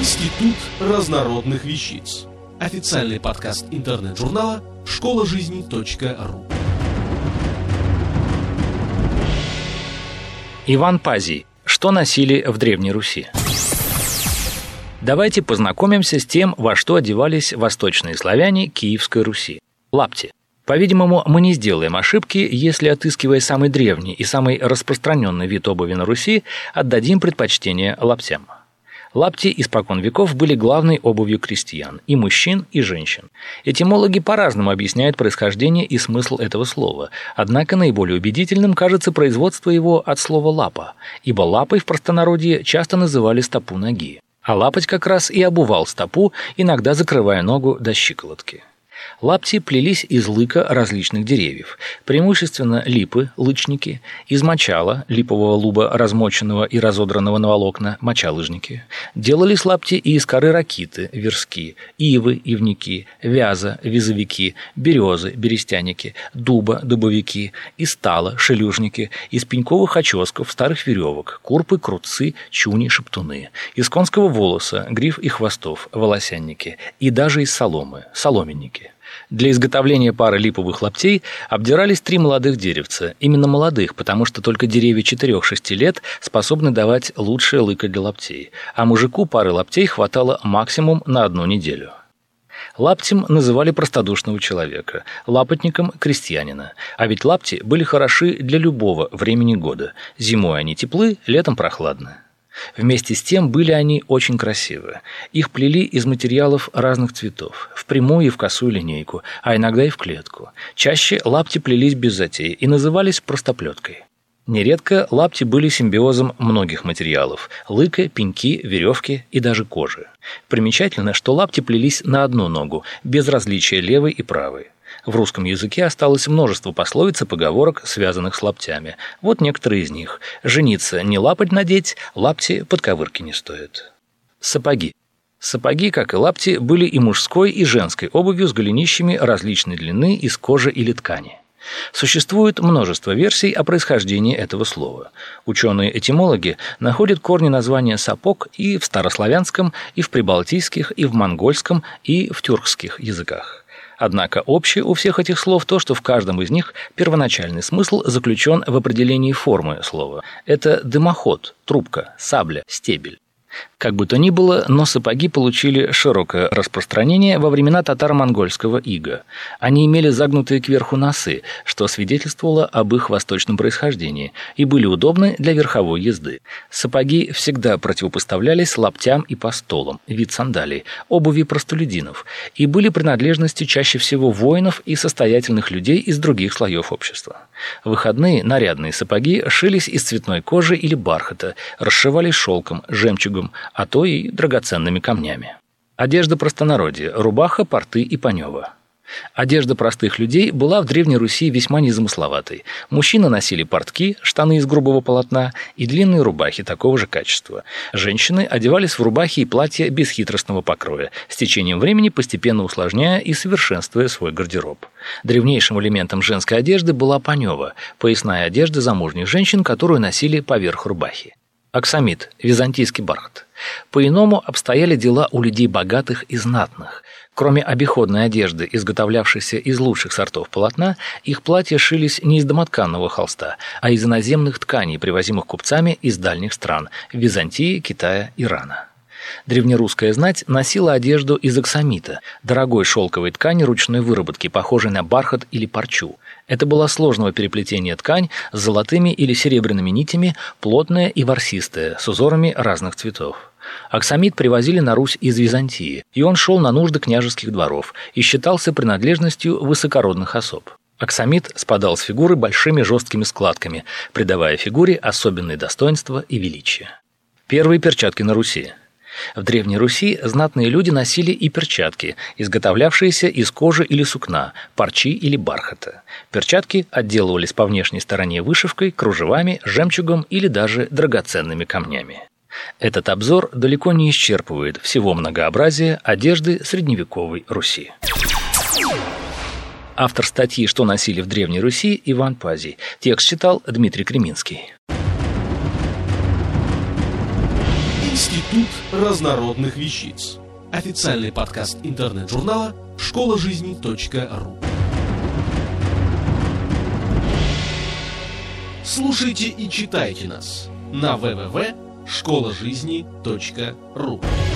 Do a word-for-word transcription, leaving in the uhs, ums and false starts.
Институт разнородных вещиц. Официальный подкаст интернет-журнала школа жизни точка ру. Иван Пазий. Что носили в Древней Руси? Давайте познакомимся с тем, во что одевались восточные славяне Киевской Руси. Лапти. По-видимому, мы не сделаем ошибки, если, отыскивая самый древний и самый распространенный вид обуви на Руси, отдадим предпочтение лаптям. Лапти испокон веков были главной обувью крестьян, и мужчин, и женщин. Этимологи по-разному объясняют происхождение и смысл этого слова, однако наиболее убедительным кажется производство его от слова «лапа», ибо лапой в простонародье часто называли стопу ноги. А лапоть как раз и обувал стопу, иногда закрывая ногу до щиколотки. Лапти плелись из лыка различных деревьев, преимущественно липы, лычники, из мочала, липового луба, размоченного и разодранного на волокна, мочалыжники. Делались лапти и из коры ракиты, верски, ивы, ивники, вяза, вязовики, березы, берестяники, дуба, дубовики, из тала, шелюжники, из пеньковых оческов, старых веревок, курпы, крутцы, чуни, шептуны, из конского волоса, гриф и хвостов, волосянники, и даже из соломы, соломенники. Для изготовления пары липовых лаптей обдирались три молодых деревца. Именно молодых, потому что только деревья четырех-шести лет способны давать лучшее лыко для лаптей, а мужику пары лаптей хватало максимум на одну неделю. Лаптем называли простодушного человека, лапотником – крестьянина. А ведь лапти были хороши для любого времени года. Зимой они теплы, летом прохладны. Вместе с тем были они очень красивы. Их плели из материалов разных цветов, в прямую и в косую линейку, а иногда и в клетку. Чаще лапти плелись без затей и назывались простоплеткой. Нередко лапти были симбиозом многих материалов – лыка, пеньки, веревки и даже кожи. Примечательно, что лапти плелись на одну ногу, без различия левой и правой. В русском языке осталось множество пословиц и поговорок, связанных с лаптями. Вот некоторые из них. «Жениться не лапоть надеть, лапти подковырки не стоит». Сапоги. Сапоги, как и лапти, были и мужской, и женской обувью с голенищами различной длины из кожи или ткани. Существует множество версий о происхождении этого слова. Ученые-этимологи находят корни названия сапог и в старославянском, и в прибалтийских, и в монгольском, и в тюркских языках. Однако общее у всех этих слов то, что в каждом из них первоначальный смысл заключен в определении формы слова. Это дымоход, трубка, сабля, стебель. Как бы то ни было, но сапоги получили широкое распространение во времена татаро-монгольского ига. Они имели загнутые кверху носы, что свидетельствовало об их восточном происхождении, и были удобны для верховой езды. Сапоги всегда противопоставлялись лаптям и постолам, вид сандалий, обуви простолюдинов, и были принадлежностью чаще всего воинов и состоятельных людей из других слоев общества. Выходные нарядные сапоги шились из цветной кожи или бархата, расшивались шелком, жемчугом, а то и драгоценными камнями. Одежда простонародья – рубаха, порты и панева. Одежда простых людей была в Древней Руси весьма незамысловатой. Мужчины носили портки, штаны из грубого полотна и длинные рубахи такого же качества. Женщины одевались в рубахи и платья бесхитростного покроя, с течением времени постепенно усложняя и совершенствуя свой гардероб. Древнейшим элементом женской одежды была панева – поясная одежда замужних женщин, которую носили поверх рубахи. Аксамит – византийский бархат. По-иному обстояли дела у людей богатых и знатных. Кроме обиходной одежды, изготовлявшейся из лучших сортов полотна, их платья шились не из домотканного холста, а из иноземных тканей, привозимых купцами из дальних стран – Византии, Китая, Ирана. Древнерусская знать носила одежду из аксамита, дорогой шелковой ткани ручной выработки, похожей на бархат или парчу. Это была сложного переплетения ткань с золотыми или серебряными нитями, плотная и ворсистая, с узорами разных цветов. Аксамит привозили на Русь из Византии, и он шел на нужды княжеских дворов и считался принадлежностью высокородных особ. Аксамит спадал с фигуры большими жесткими складками, придавая фигуре особенное достоинство и величие. Первые перчатки на Руси. В Древней Руси знатные люди носили и перчатки, изготовлявшиеся из кожи или сукна, парчи или бархата. Перчатки отделывались по внешней стороне вышивкой, кружевами, жемчугом или даже драгоценными камнями. Этот обзор далеко не исчерпывает всего многообразия одежды средневековой Руси. Автор статьи «Что носили в Древней Руси» Иван Пазий. Текст читал Дмитрий Креминский. Институт разнородных вещиц. Официальный подкаст интернет-журнала школа жизни точка ру. Слушайте и читайте нас на дабл ю дабл ю дабл ю точка школа жизни точка ру.